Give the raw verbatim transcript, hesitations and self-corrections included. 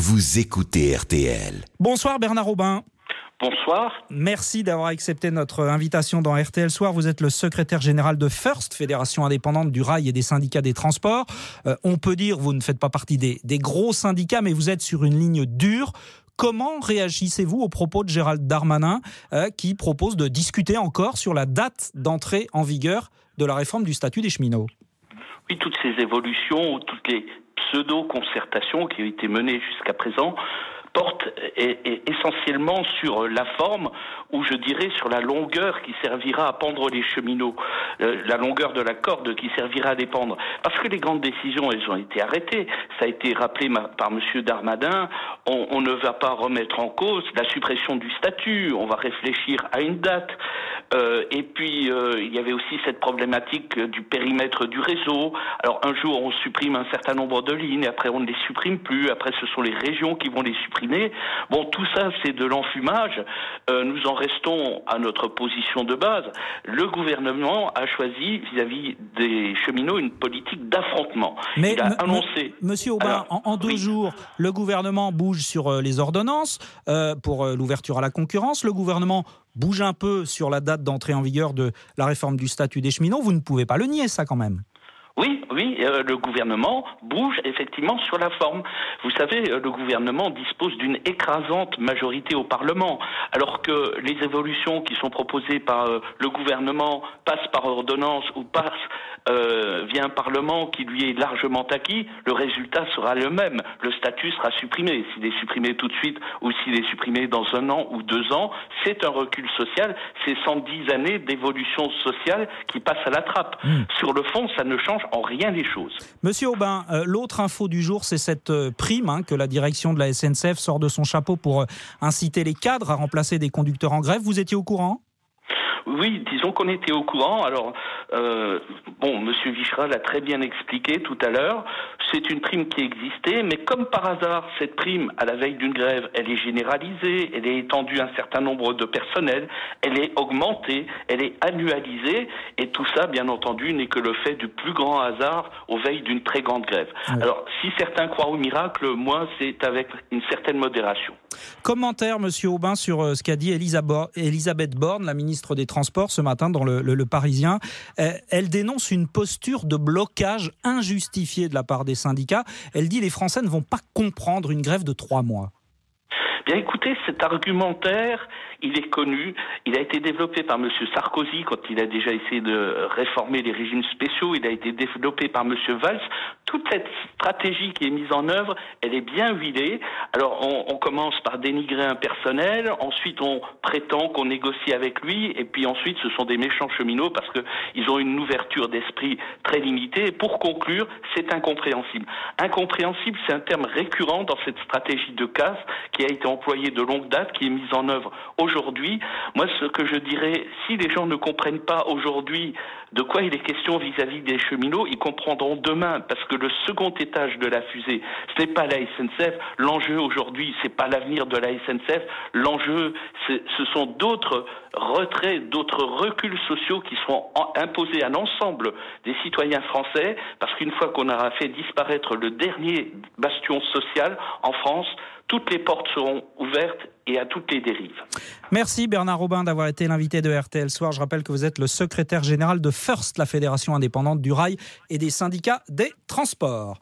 vous écoutez R T L. Bonsoir Bernard Aubin. Bonsoir. Merci d'avoir accepté notre invitation dans R T L Soir. Vous êtes le secrétaire général de FIRST, Fédération indépendante du rail et des syndicats des transports. Euh, on peut dire, vous ne faites pas partie des, des gros syndicats, mais vous êtes sur une ligne dure. Comment réagissez-vous aux propos de Gérald Darmanin euh, qui propose de discuter encore sur la date d'entrée en vigueur de la réforme du statut des cheminots ? Oui, toutes ces évolutions, toutes les pseudo-concertations qui ont été menées jusqu'à présent portent et, et essentiellement sur la forme ou je dirais sur la longueur qui servira à pendre les cheminots, euh, la longueur de la corde qui servira à les pendre. Parce que les grandes décisions, elles ont été arrêtées. Ça a été rappelé ma, par Monsieur Darmanin. On, on ne va pas remettre en cause la suppression du statut. On va réfléchir à une date. Euh, et puis euh, il y avait aussi cette problématique du périmètre du réseau. Alors un jour on supprime un certain nombre de lignes, après on ne les supprime plus. Après ce sont les régions qui vont les supprimer. Bon, tout ça, c'est de l'enfumage. Euh, nous en restons à notre position de base. Le gouvernement a choisi, vis-à-vis des cheminots, une politique d'affrontement. Mais Il a m- annoncé... m- Monsieur Aubin, Alors, en, en deux oui. jours, le gouvernement bouge sur euh, les ordonnances euh, pour euh, l'ouverture à la concurrence. Le gouvernement bouge un peu sur la date d'entrée en vigueur de la réforme du statut des cheminots. Vous ne pouvez pas le nier, ça, quand même. Oui, oui, euh, le gouvernement bouge effectivement sur la forme. Vous savez, euh, le gouvernement dispose d'une écrasante majorité au Parlement, alors que les évolutions qui sont proposées par euh, le gouvernement passent par ordonnance ou passent euh, via un Parlement qui lui est largement acquis, le résultat sera le même. Le statut sera supprimé. S'il est supprimé tout de suite ou s'il est supprimé dans un an ou deux ans, c'est un recul social. C'est cent dix années d'évolution sociale qui passent à la trappe. Mmh. Sur le fond, ça ne change en rien les choses. Monsieur Aubin, euh, l'autre info du jour, c'est cette euh, prime hein, que la direction de la S N C F sort de son chapeau pour euh, inciter les cadres à remplacer des conducteurs en grève. Vous étiez au courant ? Oui, disons qu'on était au courant. Alors, euh, bon, Monsieur Vichra l'a très bien expliqué tout à l'heure. C'est une prime qui existait, mais comme par hasard, cette prime, à la veille d'une grève, elle est généralisée, elle est étendue à un certain nombre de personnels, elle est augmentée, elle est annualisée, et tout ça, bien entendu, n'est que le fait du plus grand hasard aux veilles d'une très grande grève. Oui. Alors, si certains croient au miracle, moi, c'est avec une certaine modération. Commentaire, Monsieur Aubin, sur ce qu'a dit Elisabeth Borne, la ministre des Transports, ce matin dans le, le, le Parisien. Elle dénonce une posture de blocage injustifiée de la part des syndicats. Elle dit que les Français ne vont pas comprendre une grève de trois mois. Bien écoutez, cet argumentaire, il est connu, il a été développé par M. Sarkozy quand il a déjà essayé de réformer les régimes spéciaux, il a été développé par M. Valls. Toute cette stratégie qui est mise en œuvre, elle est bien huilée. Alors on, on commence par dénigrer un personnel, ensuite on prétend qu'on négocie avec lui, et puis ensuite ce sont des méchants cheminots parce qu'ils ont une ouverture d'esprit très limitée. Et pour conclure, c'est incompréhensible. Incompréhensible, c'est un terme récurrent dans cette stratégie de casse qui a été employée de longue date, qui est mise en œuvre aujourd'hui. Moi, ce que je dirais, si les gens ne comprennent pas aujourd'hui de quoi il est question vis-à-vis des cheminots, ils comprendront demain, parce que le second étage de la fusée, ce n'est pas la S N C F. L'enjeu aujourd'hui, c'est pas l'avenir de la S N C F. L'enjeu, c'est, ce sont d'autres retraits, d'autres reculs sociaux qui seront en, imposés à l'ensemble des citoyens français, parce qu'une fois qu'on aura fait disparaître le dernier bastion social en France, toutes les portes seront ouvertes et à toutes les dérives. Merci Bernard Aubin d'avoir été l'invité de R T L Soir. Je rappelle que vous êtes le secrétaire général de FIRST, la Fédération indépendante du rail et des syndicats des transports.